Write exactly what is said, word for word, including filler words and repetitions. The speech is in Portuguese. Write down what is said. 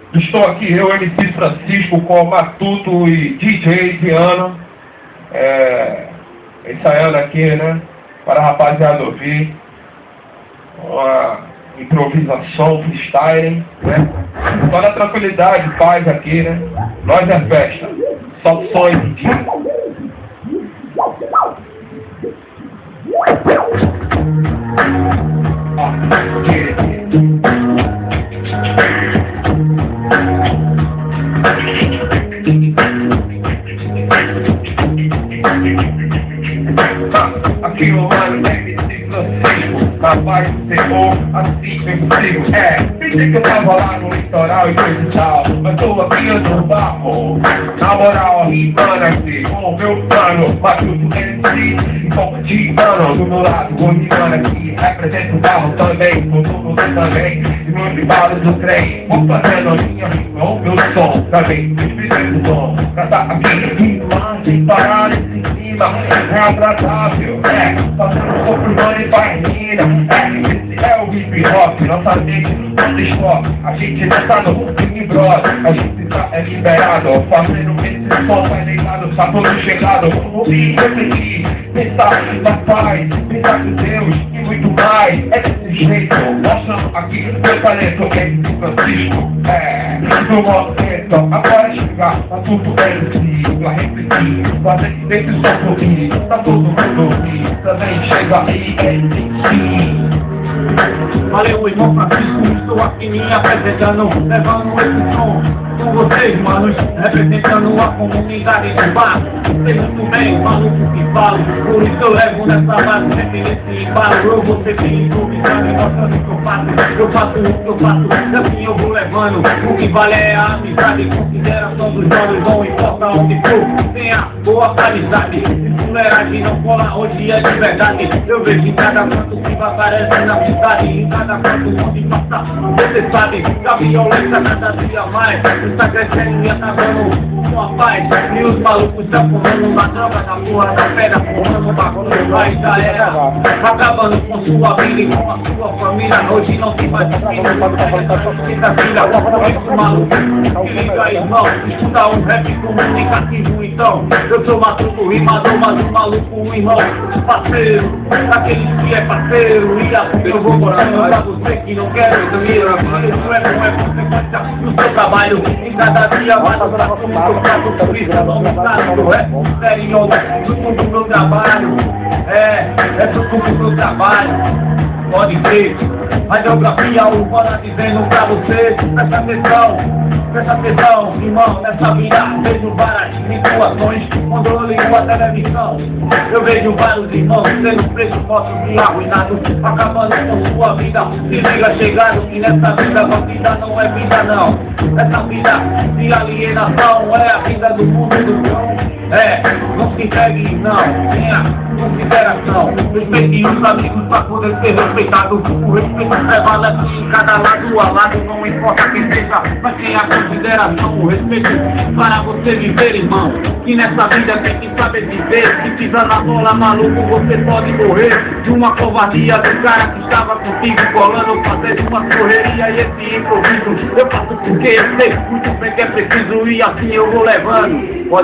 Estou aqui, eu, M C Francisco, com Matuto e D J Diano, é, ensaiando aqui, né, para a rapaziada ouvir, uma improvisação, freestyle, né, toda tranquilidade, paz aqui, né, nós é festa, só som e D J. Aqui o mano M C Francisco, na paz do Senhor, assim eu consigo. É, pensei que eu tava lá no litoral e coisa e tal, mas tô aqui no barco, na moral, rimando aqui, com o meu plano, Matuto M C, em forma de mano, do meu lado, vou rimando aqui, represento o barro também, com tudo também, e meus rivalos do trem, vou fazendo a minha rima, o meu som, também, respirando o som, pra tá aqui, rimando, sem parar nesse clima, é agradável, é, passando sobre o mano e barreira, é, esse é o hip hop, nossa mente não deixou, a gente não tá no Big Brother, a gente tá é liberado, fazendo esse som, tá ligado, tá todo chegado, vamos ouvir, refletir, pensar na paz, pensar com Deus e muito mais, é desse jeito, mostrando aqui meu talento, M C Francisco, é, no momento, agora chegar, tá tudo bem, pra refletir, fazer desse som por mim, tá todo mundo ouvir, também chega aí, M C. Valeu, irmão Francisco, estou aqui me apresentando, levando esse som com vocês, manos, representando a comunidade do bar. Sei muito bem, maluco que falo, por isso eu levo nessa base, sempre nesse embalo. Eu vou sempre improvisando e mostrando o que eu faço. Eu faço o que eu faço, e assim eu vou levando. O que vale é a amizade, consideração dos jovens, não importa onde for, tenha boa qualidade. Se fuleiragem não cola, hoje é de verdade. Eu vejo em cada canto que aparece na cidade, em cada canto onde passa, você sabe que a violência cada dia mais está crescendo e acabando com a paz. E os malucos estão fumando uma droga na porra da pedra, fumando bagulho do país, já era acabando com sua vida e com a sua família. Hoje não tem mais vida, quinta filha, esse maluco se liga, irmão, escuta um rap comunicativo então. Eu sou Matuto, rimador, mas o maluco, um irmão, parceiro, daquele que é parceiro. E assim eu vou mostrando pra você que não quer dormir. Isso é, não é consequência do seu trabalho. E cada dia mais eu faço como eu faço, por isso eu não me canso. É sério, tudo do meu trabalho. É, é tudo do meu trabalho. Pode crer, a geografia urbana dizendo pra você, presta atenção, presta atenção, irmão, nessa vida vejo várias situações, quando eu ligo a televisão, eu vejo vários irmãos sendo presos, mortos e arruinados, acabando com sua vida. Se liga chegado que nessa vida, a vida não é vida não, essa vida de alienação é a vida do mundo do cão. É, não se entregue não, tenha consideração, respeite os amigos pra poder ser respeitado. O respeito prevalece em cada lado a lado, não importa quem seja, mas tenha consideração. O respeito para você viver, irmão, que nessa vida tem que saber viver. Se pisar na bola, maluco, você pode morrer de uma covardia do cara que estava contigo colando, fazendo uma correria. E esse improviso eu faço porque eu sei muito bem que é preciso, e assim eu vou levando. Pode